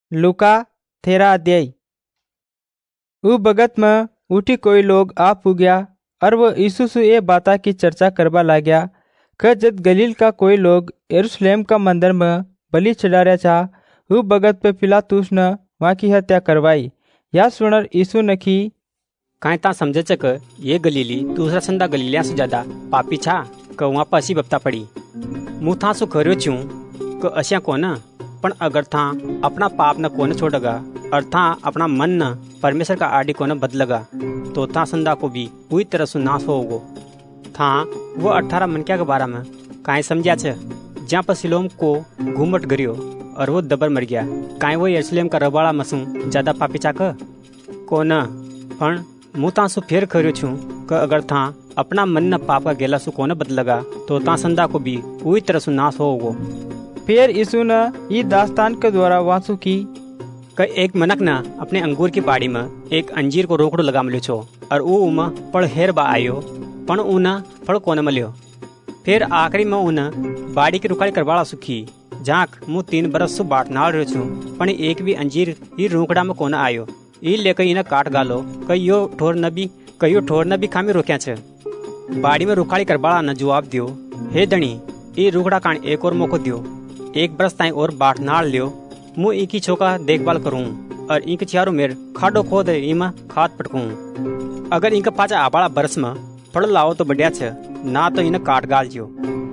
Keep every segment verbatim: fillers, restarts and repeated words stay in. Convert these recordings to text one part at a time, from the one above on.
लुका तेरा अध्याय। उ बगत में उठी कोई लोग आ पुग्या और वो यीशु से ये बाता की चर्चा करवा लाग्या कि जब गलील का कोई लोग यरूशलेम का मंदिर में बलि चढ़ाया था, उ बगत पे पिलातुस ने वहाँ की हत्या करवाई। या सुनर यीशु ने की कांई ता समझे च क ये गलीली दूसरा संदा गलीलिया से ज्यादा पापी छा क वहाँ पर असी बपता पड़ी। मुँह था सु खर्यो छू क असिया कोन, पण अगर था अपना पाप न कोन छोड़गा और था अपना मन न परमेश्वर का आदि कोन बदलगा तो था संदा को भी पूरी तरह से नाश होगो। था वो अठारह मनक्या के बारे में कांई समझा छ जहाँ पर सिलोम को घूमट गरियो और वो दबर मर गया। कांई वो यरूशलेम का रबाड़ा मसू ज्यादा पापी चा क कोन, पण मुँह ता सु फेर खर्यो छू क अगर था अपना मन न पाप का गेला सु कोन बदलगा तो ता संदा को भी पूरी तरह से नाश होगो। फिर यीशु ने ये दास्तान के द्वारा वासु की क एक मनक न अपने अंगूर की बाड़ी में एक अंजीर को रोकड़ो लगा मिलो छो और ऊ उम पड़ हेर बा आयो पण ऊन फल कोन मिलो। फिर आखिरी में ऊन बाड़ी की रुखाड़ी करवाड़ा सुखी जाक मुँह तीन बरस सु बाट नाल रहो छू पण एक भी अंजीर ये रोकड़ा में कोन आयो। ई लेकर इन्हें काट गालो कईयो ठोर न भी कईयो ठोर न भी खामी रोक्या छ। बाड़ी में रुखाड़ी करवाड़ा न जवाब दियो, हे धनी ई रुखड़ा कान एक और मौको दियो, एक बरस ताई और बाट नाल लियो, मुँह इकी छोका देखभाल करूँ और इंक चारों मेर खाडो खोद इमा खाद पटकूँ। अगर इंक पाचा आबाड़ा बरस में फल लाओ तो बढ़िया छ, ना तो इन्हें काट गाल जियो।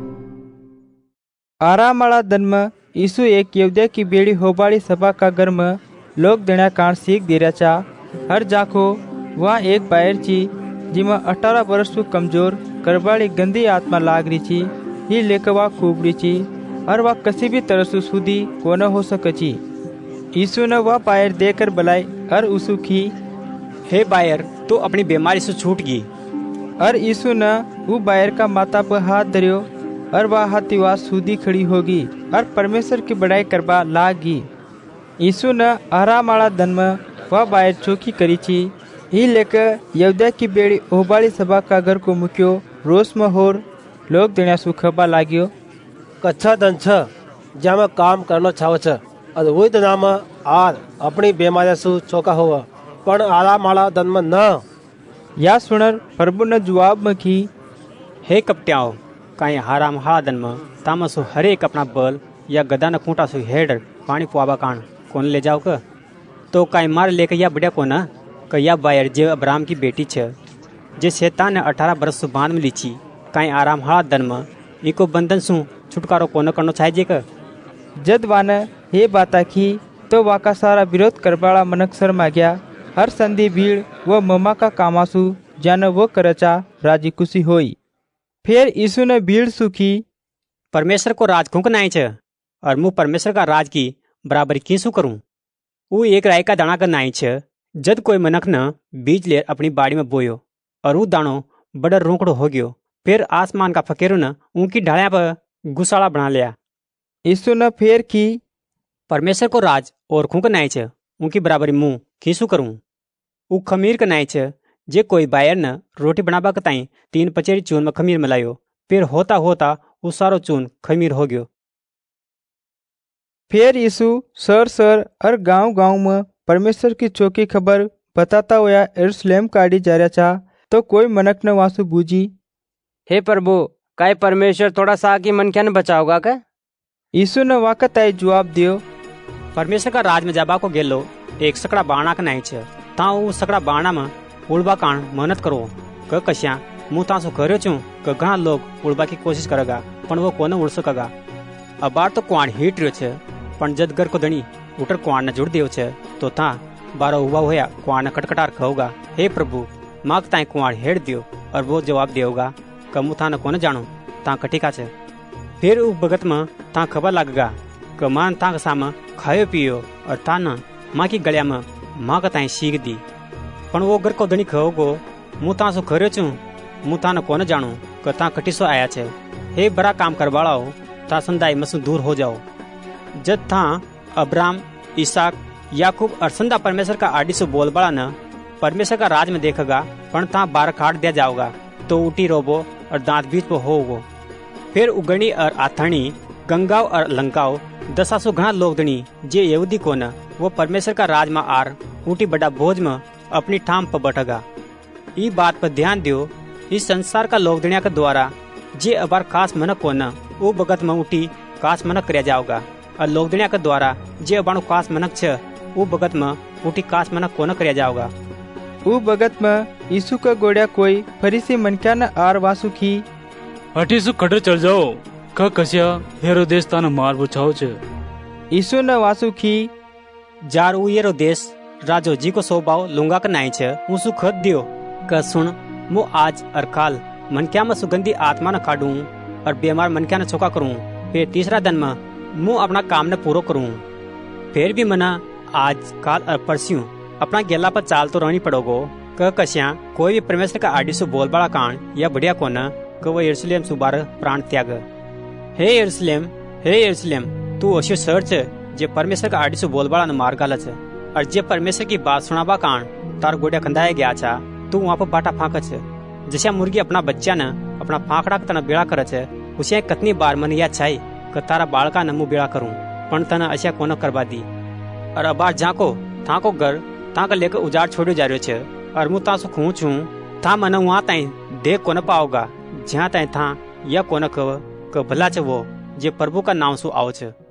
आराम वाला दिन में यीशु एक यहूदिया की बेड़ी होबाड़ी सभा का घर में लोग देना कांड सीख दे रहा चा। हर जाको वहाँ एक बायर ची जिमा अठारह वर्ष को कमजोर करबाड़ी गंदी आत्मा लाग रही थी। ही लेकर वह खूबड़ी ची और वह किसी भी तरह से सुधी को न हो सकची। यीशु ने वह बायर देकर बुलाई और उसु की, हे बायर तू अपनी बीमारी से छूट गई। और यीशु ने वो बायर का माथा पर हाथ धरियो और वह हाथीवास सुधी खड़ी होगी और परमेश्वर की बड़ाई करवा लागी। यीशु ने आराम वाला दिन में वह बायर चौकी करी थी। ही लेकर यहूदिया की बेड़ी ओबाड़ी सभा का घर को मुक्यो रोस में होर लोग देना सुखबा लागियो। कच्छा दन छ जहाँ काम करना छाव छ और वही दिन में आर अपनी बीमारी से चौका हुआ पण आराम वाला दिन में न। या सुनर प्रभु ने जवाब में की, हे कपट्याओ काई आराम हाड़ा दिन में तामसु हरेक अपना बल या गदा न खूंटा सु हेड पानी पुआबा कान कौन ले जाओ क तो काई मार लेकर या बढ़िया को न क या बायर जे अब्राहम की बेटी छ जे शैतान ने अठारह बरस सु बांध में लीची काई आराम हाड़ा दिन में इको बंधन सु छुटकारो कोन करनो चाहिए क। जद वाने ये बाता की तो वाका सारा विरोध करवाड़ा मनक शर्मा गया। हर संधि भीड़ वो ममा का कामासु जान वो करचा राजी खुशी होई। फिर यीशु ने भीड़ सुखी, परमेश्वर को राज खूंक नाई छ और मुँह परमेश्वर का राज की बराबरी किसु करूं। वो एक राय का दाना का नाई छ जद कोई मनक न बीज ले अपनी बाड़ी में बोयो और वो दानो बड़ा रोकड़ो हो गयो। फिर आसमान का फकीरों ने उनकी ढालिया पर गुसाड़ा बना लिया। यीशु ने फिर की, परमेश्वर को राज और खूंक नाई छ उनकी बराबरी मुँह किसु करूं। वो खमीर का नाई छ जे कोई बायर न रोटी बनाबा के ताई तीन पचेरी चून में खमीर मिलायो फिर होता होता वो सारो चून खमीर हो गयो। फिर यीशु सर सर और गांव गांव में परमेश्वर की चौकी खबर बताता हुआ यरूशलेम काढ़ी जा रहा था। तो कोई मनक ने वासु बूझी, हे प्रभु काय परमेश्वर थोड़ा सा की मन क्या न बचाओगा क्या? यीशु ने वाकत आई जवाब दियो, परमेश्वर का राज में जाबा को गेलो एक सकड़ा बाणा का नाई छ ता वो सकड़ा बाणा में उड़बा कान मेहनत करो क कश्या मुँह तासु करो चू क घना लोग उड़बा की कोशिश करेगा पण वो कोने उड़ सकेगा। अबार तो कुआण हिट रहो छ पण जद घर को धनी उटर कुआण न जुड़ दियो छ तो था बारो हुआ होया कुआण कटकटार कहोगा, हे प्रभु माग ताई कुआण हेड़ दियो और वो जवाब देगा क मुँह था न कोने जानो ता कटिका छ। फिर उस भगत में ता खबर लगेगा क मान ता सामा खायो पियो और ता न माँ की गलिया में माँ का ताई सीख दी पण वो घर को धनी कहोगो मुँह तासु खर्यो चू मुँह था न कोने जानो क ता कटिसो आया छ। हे बड़ा काम करवाड़ाओ ता संदाई मसु दूर हो जाओ। जब था अब्राहम इसहाक याकूब और संदा परमेश्वर का आदि से बोल बड़ा न परमेश्वर का राज में देखेगा पण था बार काट दिया जाओगा तो उटी रोबो और दांत बीच पर होगो। फिर उगनी और आथनी गंगाओ और लंकाओ दसा सौ घना लोग दणी जे यहूदी को न वो परमेश्वर का राज में आर ऊटी बड़ा बोझ में अपनी ठाम पर बैठगा। ई बात पर ध्यान दियो, इस संसार का लोग दुनिया के द्वारा जे अबार खास मनक को न वो भगत में ऊटी खास मनक कर जाओगा और लोग दुनिया के द्वारा जे अबाणु खास मनक छ वो भगत में ऊटी खास मनक को न कर जाओगा। ऊ भगत में यीशु का गोड़िया कोई फरीसी मनक्या न आर वासु की हटीसु खड़े चल जाओ का कसिया हेरोदेस तान मार बुछाओ छ। यीशु न वासु की जार ऊ हेरोदेस राजो जी को सोबाव लुंगा का नाई छ उसु खत दियो का सुन मु आज और काल मनक्या में सुगंधी आत्मा न काढूं और बीमार मनक्या न चौका करूं, फिर तीसरा दिन में मु अपना काम न पूरा करूं। फिर भी मना आज काल और परस्यों अपना गेला पर चाल तो रहनी पड़ोगो क कश्या कोई भी परमेश्वर का आडी सु बोल बड़ा कान या बढ़िया कोना क वो यरूशलेम सुबार प्राण त्याग। हे यरूशलेम, हे यरूशलेम, तू अशो शहर छ जे परमेश्वर का आडी सु बोल बड़ा न मार गाला छ और जे परमेश्वर की बात सुनाबा कान तार गोड़िया कंधाया गया छा, तू वहाँ पर बाटा फाँक छ। जैसे मुर्गी अपना बच्चा न अपना फाँकड़ा तना बेड़ा कर छ, उसे कतनी बार मन या छाई क तारा बालका न मु बेड़ा करूं, पण तना अशा कोन करवा दी। और अबार जाको थाको घर ताका लेकर उजाड़ छोड़ो जा रहे छे और मु तासु खूं छू था मन वहाँ ताई देख कोन पाओगा जहाँ ताई था या कोन कव क भला छ वो जे प्रभु का नाम सु आओ छ।